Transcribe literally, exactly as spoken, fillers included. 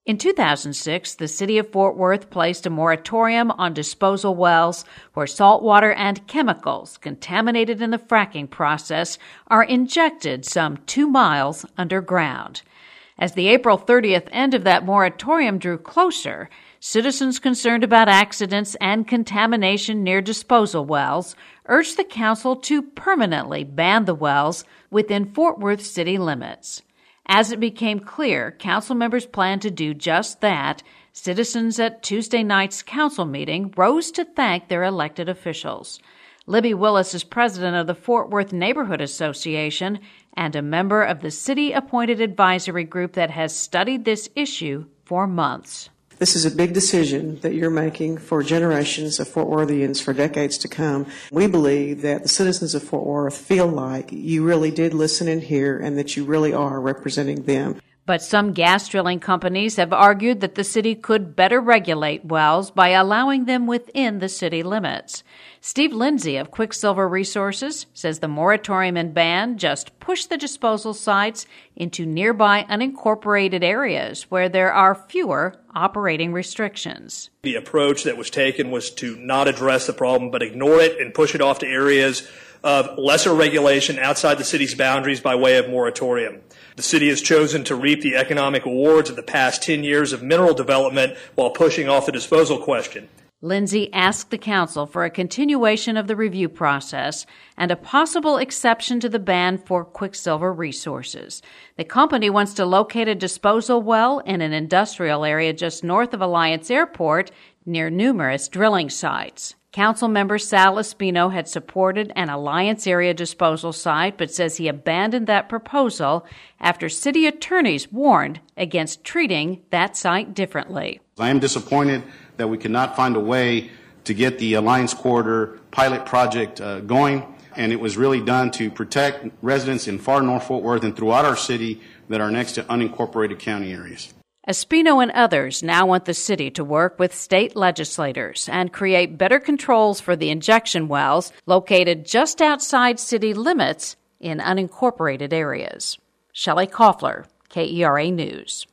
In two thousand six, the city of Fort Worth placed a moratorium on disposal wells where saltwater and chemicals contaminated in the fracking process are injected some two miles underground. As the April thirtieth end of that moratorium drew closer, citizens concerned about accidents and contamination near disposal wells urged the council to permanently ban the wells within Fort Worth city limits. As it became clear, council members planned to do just that, citizens at Tuesday night's council meeting rose to thank their elected officials. Libby Willis is president of the Fort Worth Neighborhood Association and a member of the city-appointed advisory group that has studied this issue for months. This is a big decision that you're making for generations of Fort Worthians for decades to come. We believe that the citizens of Fort Worth feel like you really did listen and hear and that you really are representing them. But some gas drilling companies have argued that the city could better regulate wells by allowing them within the city limits. Steve Lindsay of Quicksilver Resources says the moratorium and ban just push the disposal sites into nearby unincorporated areas where there are fewer operating restrictions. The approach that was taken was to not address the problem but ignore it and push it off to areas of lesser regulation outside the city's boundaries by way of moratorium. The city has chosen to reap the economic rewards of the past ten years of mineral development while pushing off the disposal question. Lindsay asked the council for a continuation of the review process and a possible exception to the ban for Quicksilver Resources. The company wants to locate a disposal well in an industrial area just north of Alliance Airport near numerous drilling sites. Councilmember Sal Espino had supported an Alliance area disposal site, but says he abandoned that proposal after city attorneys warned against treating that site differently. I am disappointed that we could not find a way to get the Alliance Corridor pilot project uh, going, and it was really done to protect residents in far north Fort Worth and throughout our city that are next to unincorporated county areas. Espino and others now want the city to work with state legislators and create better controls for the injection wells located just outside city limits in unincorporated areas. Shelley Koffler, K E R A News.